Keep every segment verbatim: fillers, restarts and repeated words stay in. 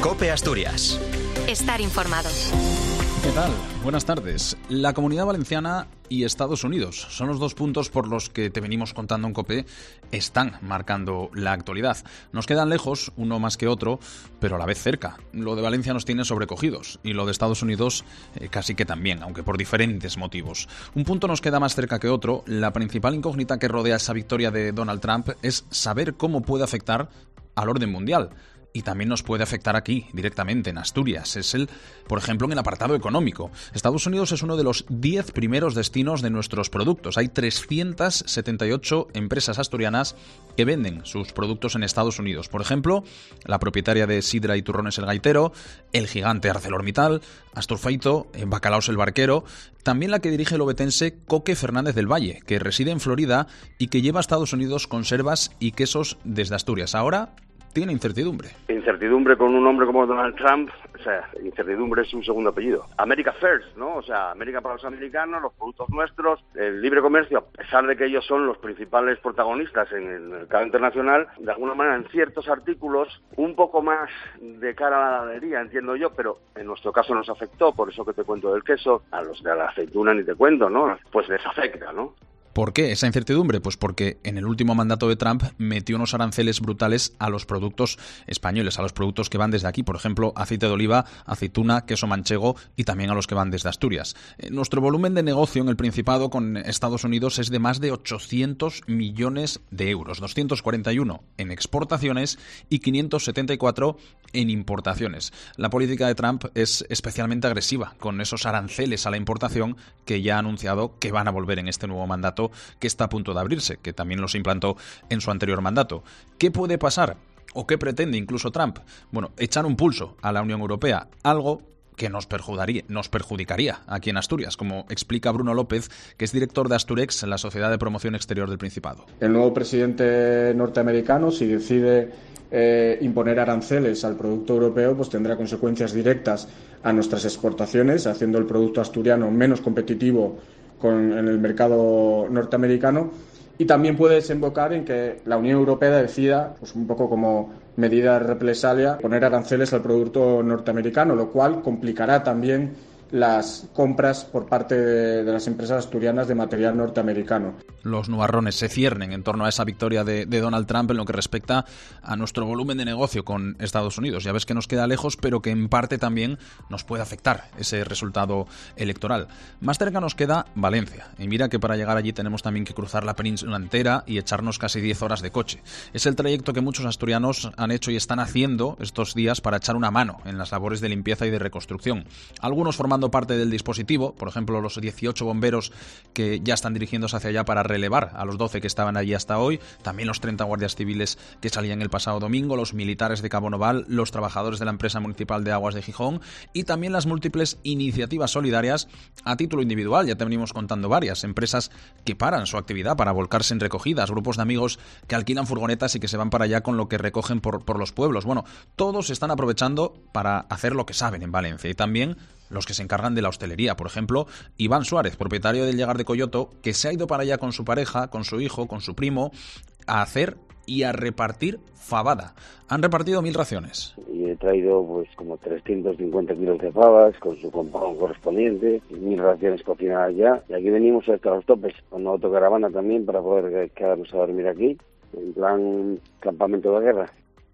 COPE Asturias. Estar informado. ¿Qué tal? Buenas tardes. La Comunidad Valenciana y Estados Unidos son los dos puntos por los que te venimos contando en COPE están marcando la actualidad. Nos quedan lejos, uno más que otro, pero a la vez cerca. Lo de Valencia nos tiene sobrecogidos y lo de Estados Unidos eh, casi que también, aunque por diferentes motivos. Un punto nos queda más cerca que otro. La principal incógnita que rodea esa victoria de Donald Trump es saber cómo puede afectar al orden mundial. Y también nos puede afectar aquí, directamente, en Asturias. Es el, por ejemplo, en el apartado económico. Estados Unidos es uno de los diez primeros destinos de nuestros productos. Hay trescientas setenta y ocho empresas asturianas que venden sus productos en Estados Unidos. Por ejemplo, la propietaria de Sidra y Turrones El Gaitero, el gigante ArcelorMittal, Asturfeito, Bacalaos El Barquero, también la que dirige el obetense Coque Fernández del Valle, que reside en Florida y que lleva a Estados Unidos conservas y quesos desde Asturias. Ahora tiene incertidumbre. Incertidumbre con un hombre como Donald Trump, o sea, incertidumbre es un segundo apellido. America First, ¿no? O sea, América para los americanos, los productos nuestros, el libre comercio, a pesar de que ellos son los principales protagonistas en el mercado internacional, de alguna manera en ciertos artículos, un poco más de cara a la ganadería, entiendo yo, pero en nuestro caso nos afectó, por eso que te cuento del queso, a los de la aceituna ni te cuento, ¿no? Pues les afecta, ¿no? ¿Por qué esa incertidumbre? Pues porque en el último mandato de Trump metió unos aranceles brutales a los productos españoles, a los productos que van desde aquí, por ejemplo, aceite de oliva, aceituna, queso manchego y también a los que van desde Asturias. Nuestro volumen de negocio en el Principado con Estados Unidos es de más de ochocientos millones de euros, doscientos cuarenta y uno en exportaciones y quinientos setenta y cuatro en importaciones. La política de Trump es especialmente agresiva con esos aranceles a la importación que ya ha anunciado que van a volver en este nuevo mandato que está a punto de abrirse, que también los implantó en su anterior mandato. ¿Qué puede pasar? ¿O qué pretende incluso Trump? Bueno, echar un pulso a la Unión Europea, algo que nos perjudicaría, nos perjudicaría aquí en Asturias, como explica Bruno López, que es director de Asturex, la Sociedad de Promoción Exterior del Principado. El nuevo presidente norteamericano, si decide eh, imponer aranceles al producto europeo, pues tendrá consecuencias directas a nuestras exportaciones, haciendo el producto asturiano menos competitivo con, en el mercado norteamericano, y también puede desembocar en que la Unión Europea decida, pues un poco como medida de represalia, poner aranceles al producto norteamericano, lo cual complicará también las compras por parte de, de las empresas asturianas de material norteamericano. Los nubarrones se ciernen en torno a esa victoria de, de Donald Trump en lo que respecta a nuestro volumen de negocio con Estados Unidos. Ya ves que nos queda lejos, pero que en parte también nos puede afectar ese resultado electoral. Más cerca nos queda Valencia. Y mira que para llegar allí tenemos también que cruzar la península entera y echarnos casi diez horas de coche. Es el trayecto que muchos asturianos han hecho y están haciendo estos días para echar una mano en las labores de limpieza y de reconstrucción. Algunos formando parte del dispositivo, por ejemplo los dieciocho bomberos que ya están dirigiéndose hacia allá para relevar a los doce que estaban allí hasta hoy, también los treinta guardias civiles que salían el pasado domingo, los militares de Cabo Noval, los trabajadores de la empresa municipal de aguas de Gijón y también las múltiples iniciativas solidarias a título individual. Ya te venimos contando varias empresas que paran su actividad para volcarse en recogidas, grupos de amigos que alquilan furgonetas y que se van para allá con lo que recogen por, por los pueblos. Bueno, todos están aprovechando para hacer lo que saben en Valencia, y también los que se encargan de la hostelería. Por ejemplo, Iván Suárez, propietario del Llegar de Coyoto, que se ha ido para allá con su pareja, con su hijo, con su primo, a hacer y a repartir fabada. Han repartido mil raciones. Y he traído pues como trescientos cincuenta kilos de fabas con su compound correspondiente, mil raciones cocinadas ya. Y aquí venimos hasta los topes, con una autocaravana también para poder quedarnos a dormir aquí, en plan campamento de guerra.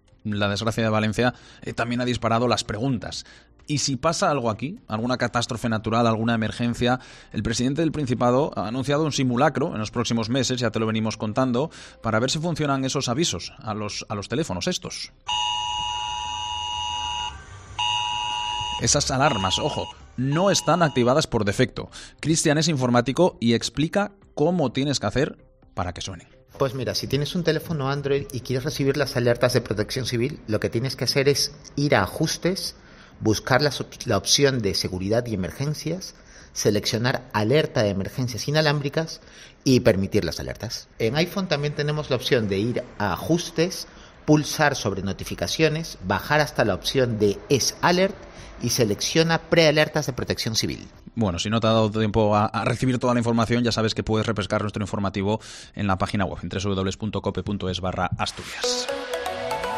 La desgracia de Valencia eh, también ha disparado las preguntas. ¿Y si pasa algo aquí? ¿Alguna catástrofe natural? ¿Alguna emergencia? El presidente del Principado ha anunciado un simulacro en los próximos meses, ya te lo venimos contando, para ver si funcionan esos avisos a los, a los teléfonos estos. Esas alarmas, ojo, no están activadas por defecto. Cristian es informático y explica cómo tienes que hacer para que suenen. Pues mira, si tienes un teléfono Android y quieres recibir las alertas de protección civil, lo que tienes que hacer es ir a ajustes, buscar la, la opción de seguridad y emergencias, seleccionar alerta de emergencias inalámbricas y permitir las alertas. En iPhone también tenemos la opción de ir a ajustes, pulsar sobre notificaciones, bajar hasta la opción de S Alert y selecciona prealertas de protección civil. Bueno, si no te ha dado tiempo a, a recibir toda la información, ya sabes que puedes repescar nuestro informativo en la página web en doble u doble u doble u punto cope punto es barra Asturias.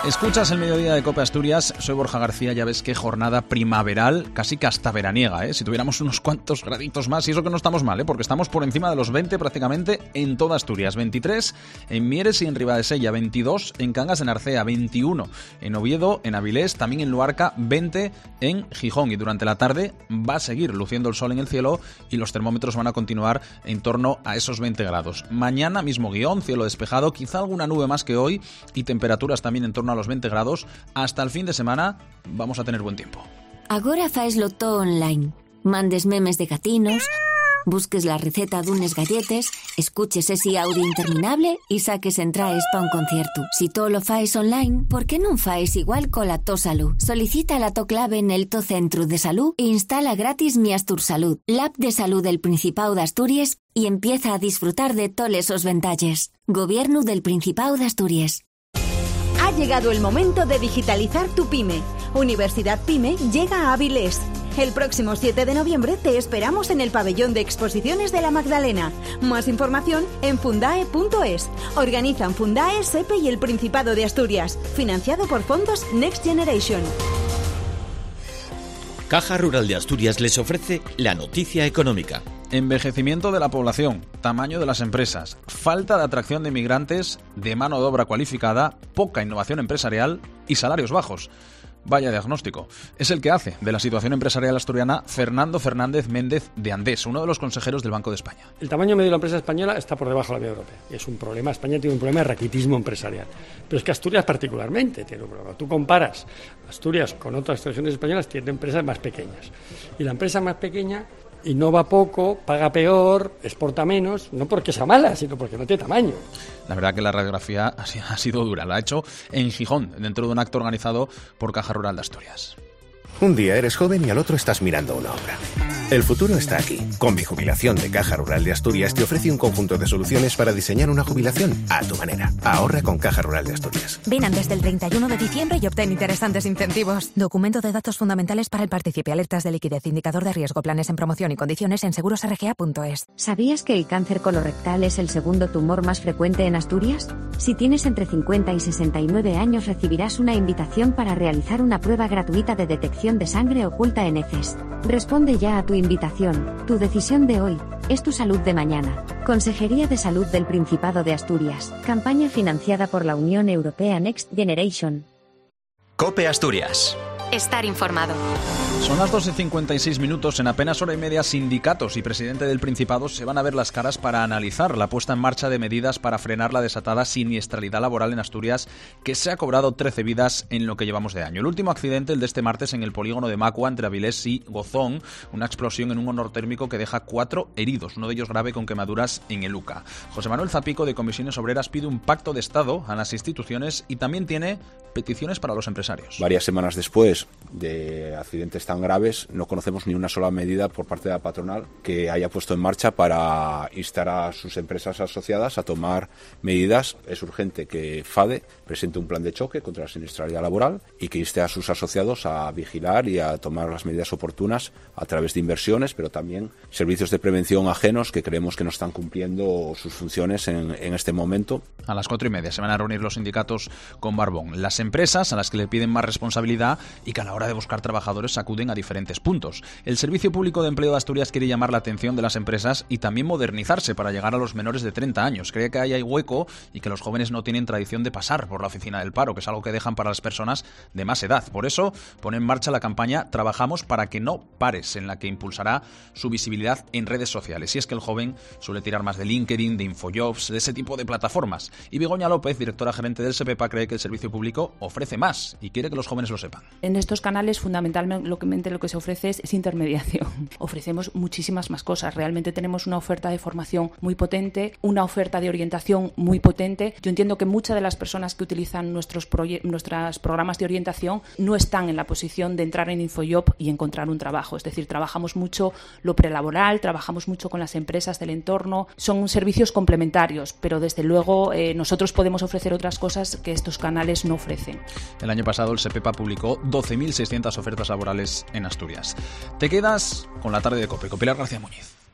Escuchas el mediodía de COPE Asturias, soy Borja García, ya ves qué jornada primaveral, casi que hasta veraniega, ¿eh? Si tuviéramos unos cuantos graditos más, y eso que no estamos mal, ¿eh? Porque estamos por encima de los veinte prácticamente en toda Asturias, veintitrés en Mieres y en Ribadesella, veintidós en Cangas de Narcea, veintiuno en Oviedo, en Avilés, también en Luarca, veinte en Gijón, y durante la tarde va a seguir luciendo el sol en el cielo y los termómetros van a continuar en torno a esos veinte grados. Mañana mismo guión, cielo despejado, quizá alguna nube más que hoy y temperaturas también en torno a los veinte grados. Hasta el fin de semana vamos a tener buen tiempo. Agora faeslo todo online. Mandes memes de gatinos, busques la receta d'unes galletes, escuches ese audio interminable y saques entraes pa un concierto. Si todo lo faes online, ¿por qué non faes igual cola To Salud? Solicita la to clave en el To Centro de Salud e instala gratis Mi Astursalud, la app de salud del Principado de Asturias, y empieza a disfrutar de toles esos ventalles. Gobierno del Principado de Asturias. Ha llegado el momento de digitalizar tu pyme. Universidad Pyme llega a Avilés. El próximo siete de noviembre te esperamos en el pabellón de exposiciones de la Magdalena. Más información en fundae punto es. Organizan Fundae, SEPE y el Principado de Asturias. Financiado por fondos Next Generation. Caja Rural de Asturias les ofrece la noticia económica. Envejecimiento de la población, tamaño de las empresas, falta de atracción de migrantes, de mano de obra cualificada, poca innovación empresarial y salarios bajos. Vaya diagnóstico. Es el que hace de la situación empresarial asturiana Fernando Fernández Méndez de Andés, uno de los consejeros del Banco de España. El tamaño medio de la empresa española está por debajo de la media europea. Y es un problema. España tiene un problema de raquitismo empresarial. Pero es que Asturias particularmente tiene un problema. Tú comparas Asturias con otras regiones españolas, tiene empresas más pequeñas. Y la empresa más pequeña innova poco, paga peor, exporta menos, no porque sea mala, sino porque no tiene tamaño. La verdad que la radiografía ha sido dura. La ha hecho en Gijón, dentro de un acto organizado por Caja Rural de Asturias. Un día eres joven y al otro estás mirando una obra. El futuro está aquí. Con Mi Jubilación de Caja Rural de Asturias te ofrece un conjunto de soluciones para diseñar una jubilación a tu manera. Ahorra con Caja Rural de Asturias. Ven antes del treinta y uno de diciembre y obtén interesantes incentivos. Documento de datos fundamentales para el participe, alertas de liquidez, indicador de riesgo, planes en promoción y condiciones en seguros r g a punto es. ¿Sabías que el cáncer colorectal es el segundo tumor más frecuente en Asturias? Si tienes entre cincuenta y sesenta y nueve años recibirás una invitación para realizar una prueba gratuita de detección de sangre oculta en heces. Responde ya a tu invitación. Tu decisión de hoy es tu salud de mañana. Consejería de Salud del Principado de Asturias. Campaña financiada por la Unión Europea Next Generation. COPE Asturias. Estar informado. Son las doce cincuenta y seis minutos. En apenas hora y media, sindicatos y presidente del Principado se van a ver las caras para analizar la puesta en marcha de medidas para frenar la desatada siniestralidad laboral en Asturias, que se ha cobrado trece vidas en lo que llevamos de año. El último accidente, el de este martes en el polígono de Macua, entre Avilés y Gozón, una explosión en un honor térmico que deja cuatro heridos, uno de ellos grave con quemaduras en el Uca. José Manuel Zapico, de Comisiones Obreras, pide un pacto de Estado a las instituciones y también tiene peticiones para los empresarios. Varias semanas después de accidentes tan graves, no conocemos ni una sola medida por parte de la patronal que haya puesto en marcha para instar a sus empresas asociadas a tomar medidas. Es urgente que FADE presente un plan de choque contra la siniestralidad laboral y que inste a sus asociados a vigilar y a tomar las medidas oportunas a través de inversiones, pero también servicios de prevención ajenos que creemos que no están cumpliendo sus funciones en, en este momento. A las cuatro y media se van a reunir los sindicatos con Barbón. Las empresas a las que le piden más responsabilidad y que a la hora de buscar trabajadores acuden a diferentes puntos. El Servicio Público de Empleo de Asturias quiere llamar la atención de las empresas y también modernizarse para llegar a los menores de treinta años. Cree que ahí hay hueco y que los jóvenes no tienen tradición de pasar por la oficina del paro, que es algo que dejan para las personas de más edad. Por eso pone en marcha la campaña Trabajamos para que no pares, en la que impulsará su visibilidad en redes sociales. Y es que el joven suele tirar más de LinkedIn, de Infojobs, de ese tipo de plataformas. Y Begoña López, directora gerente del SEPEPA, cree que el servicio público ofrece más y quiere que los jóvenes lo sepan. En estos canales fundamentalmente lo que se ofrece es, es intermediación. Ofrecemos muchísimas más cosas. Realmente tenemos una oferta de formación muy potente, una oferta de orientación muy potente. Yo entiendo que muchas de las personas que utilizan nuestros, proye- nuestros programas de orientación no están en la posición de entrar en Infojob y encontrar un trabajo. Es decir, trabajamos mucho lo prelaboral, trabajamos mucho con las empresas del entorno. Son servicios complementarios, pero desde luego eh, nosotros podemos ofrecer otras cosas que estos canales no ofrecen. El año pasado el SEPEPA publicó doce mil seiscientas ofertas laborales en Asturias. Te quedas con la tarde de COPE. Con Pilar García Muñiz.